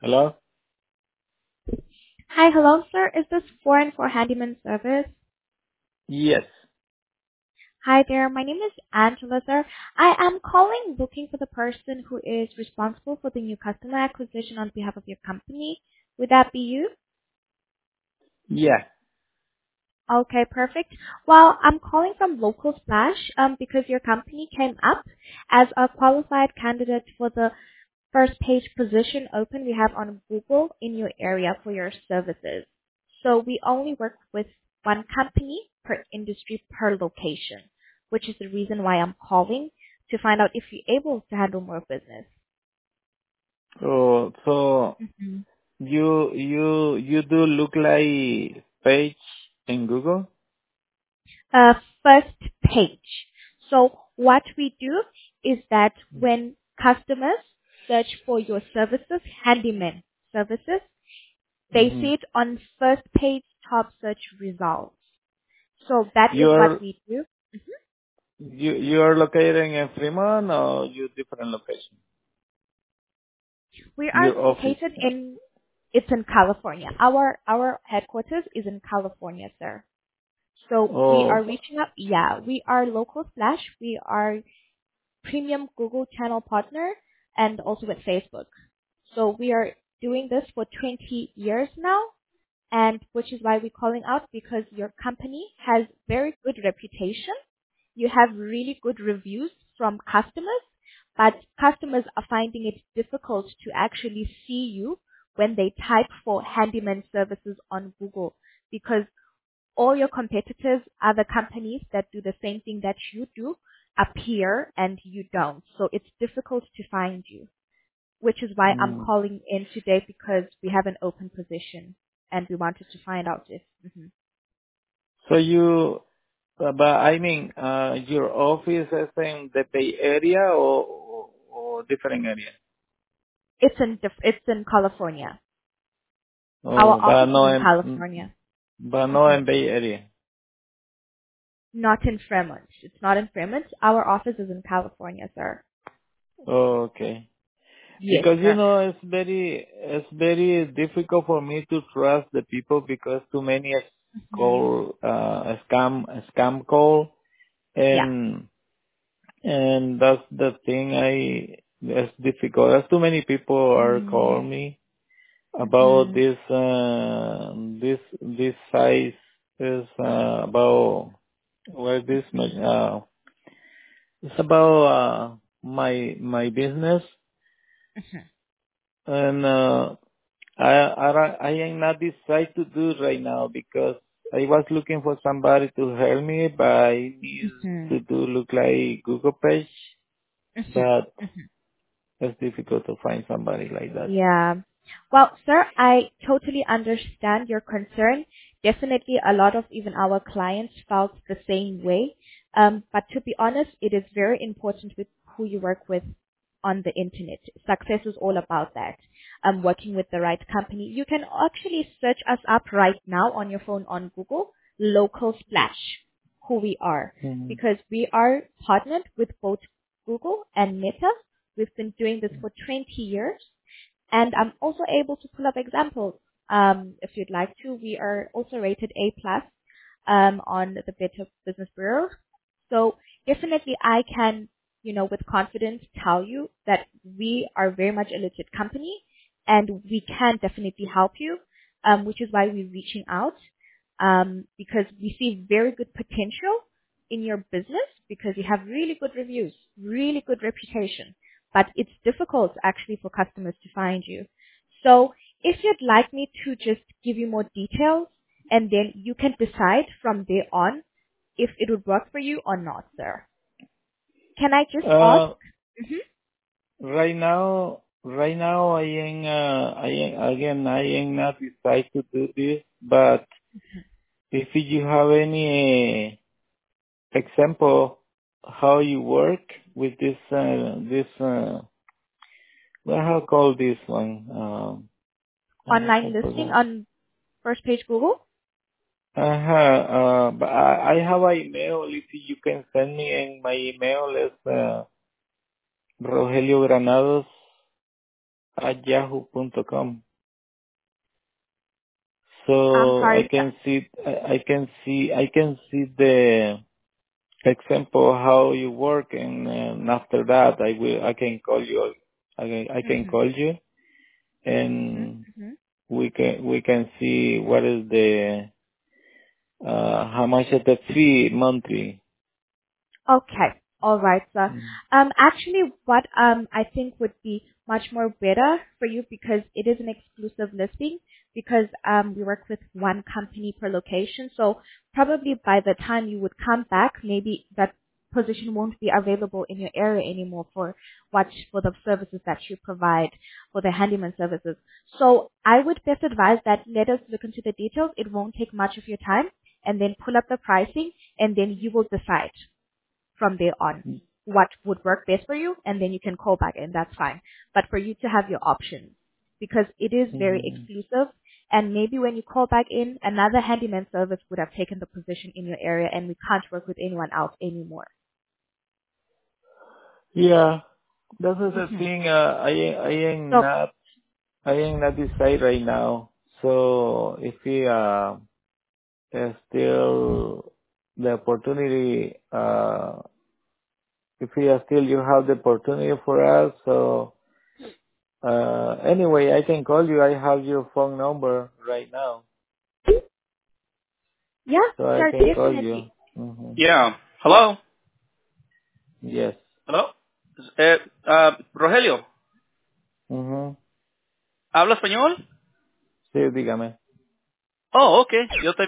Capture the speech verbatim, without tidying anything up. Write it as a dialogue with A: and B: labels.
A: Hello?
B: Hi, hello, sir. Is this Foreign for Handyman Service?
A: Yes.
B: Hi there. My name is Angela, sir. I am calling looking for the person who is responsible for the new customer acquisition on behalf of your company. Would that be you?
A: Yeah.
B: Okay, perfect. Well, I'm calling from Local Splash um, because your company came up as a qualified candidate for the first page position open we have on Google in your area for your services. So we only work with one company per industry per location, which is the reason why I'm calling to find out if you're able to handle more business.
A: So, so
B: hmm
A: you, you, you do look like page in Google?
B: Uh, first page. So what we do is that when customers search for your services, handyman services, they
A: Mm-hmm.
B: see it on first page top search results. So that is what
A: You're,
B: we do.
A: you, you are located in Fremont or you different location?
B: We are
A: Your office?
B: located in, it's in California. Our, our headquarters is in California, sir. So we
A: Oh,
B: are reaching out, yeah, we are Local Splash. We are premium Google channel partner and also with Facebook. So we are doing this for twenty years now, and which is why we're calling out because your company has very good reputation. You have really good reviews from customers, but customers are finding it difficult to actually see you when they type for handyman services on Google because all your competitors, other companies that do the same thing that you do, appear and you don't. So it's difficult to find you, which is why I'm
A: mm.
B: calling in today because we have an open position and we wanted to find out if mhm.
A: So you, uh, but I mean, uh, your office is in the Bay Area or, or, or different area?
B: it's in dif- it's in California. Our
A: Oh, but
B: office is
A: no
B: in
A: in,
B: California,
A: but no
B: hmm
A: in Bay Area.
B: not in Fremont. It's not in Fremont. Our office is in California, sir.
A: Oh, okay.
B: Yes,
A: Because you
B: sir.
A: know it's very it's very difficult for me to trust the people because too many is
B: hmm
A: call uh scam scam call
B: Yeah.
A: and and that's the thing I it's difficult. There's too many people are calling me about
B: Mm-hmm.
A: this uh this this size is uh about where this ma- uh it's about uh my my business and uh I I I am not decide to do right now because I was looking for somebody to help me, but I need
B: Mm-hmm.
A: to do look like Google page, but it's difficult to find somebody like that.
B: Yeah. Well, sir, I totally understand your concern. Definitely a lot of even our clients felt the same way. Um, but to be honest, it is very important with who you work with on the internet. Success is all about that. Um, working with the right company. You can actually search us up right now on your phone on Google, Local Splash, who we are.
A: Mm.
B: Because we are partnered with both Google and Meta. We've been doing this for twenty years and I'm also able to pull up examples. Um, if you'd like to, we are also rated A plus um, on the Better Business Bureau. So definitely, I can, you know, with confidence tell you that we are very much a legit company, and we can definitely help you. Um, which is why we're reaching out um, because we see very good potential in your business because you have really good reviews, really good reputation but it's difficult actually for customers to find you. So if you'd like me to just give you more details and then you can decide from there on if it would work for you or not, sir. Can I just ask?
A: Uh,
B: hmm
A: right now, right now I am uh, I am again I am not decide to do this, but if you have any example how you work with this uh, this uh, what how call this one um I
B: Online
A: I
B: listing
A: forgot.
B: on first page Google?
A: Uh-huh. Uh, but I, I have an email. If you can send me in my email is uh, Rogelio Granados at yahoo dot com.
B: I'm
A: So I
B: sorry.
A: can see, I I can see, I can see the example how you work, and, and after that I will, I can call you, I can, I can
B: Mhm.
A: call you,
B: Mhm.
A: and
B: Mhm.
A: we can, we can see what is the, uh, how much is the fee monthly.
B: Okay. All right, sir.
A: Mm.
B: Um, actually, what um I think would be much more better for you, because it is an exclusive listing, because um we work with one company per location. So probably by the time you would come back, maybe that position won't be available in your area anymore for what for the services that you provide, for the handyman services. So I would best advise that let us look into the details. It won't take much of your time, and then pull up the pricing, and then you will decide from there on what would work best for you, and then you can call back, and that's fine. But for you to have your options, because it is very
A: Mhm.
B: exclusive, and maybe when you call back in, another handyman service would have taken the position in your area, and we can't work with anyone else anymore.
A: Yeah, that is the
B: hmm
A: thing. Uh, I I am
B: So,
A: not I am not decide right now. So if we uh there's still the opportunity, uh if we are still you have the opportunity for us. So uh anyway, I can call you. I have your phone number right now,
B: yeah,
A: so I
B: sure,
A: can call you.
B: definitely.
A: Mhm.
C: Yeah. Hello.
A: Yes.
C: Hello. Eh, ah, Rogelio,
A: Mhm.
C: ¿habla español?
A: Sí, dígame.
C: Oh, okay. Yo te